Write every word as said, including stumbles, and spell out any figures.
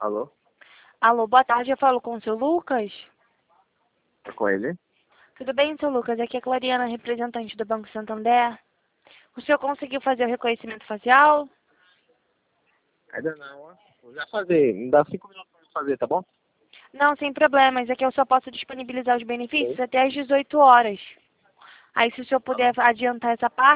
Alô? Alô, boa tarde, eu falo com o seu Lucas. É com ele? Tudo bem, seu Lucas? Aqui é a Clariana, representante do Banco Santander. O senhor conseguiu fazer o reconhecimento facial? Ainda não, ó. Vou já fazer. Me dá cinco minutos pra eu fazer, tá bom? Não, sem problemas. É que eu só posso disponibilizar os benefícios Sim. até às dezoito horas. Aí, se o senhor Tá puder bom. adiantar essa parte,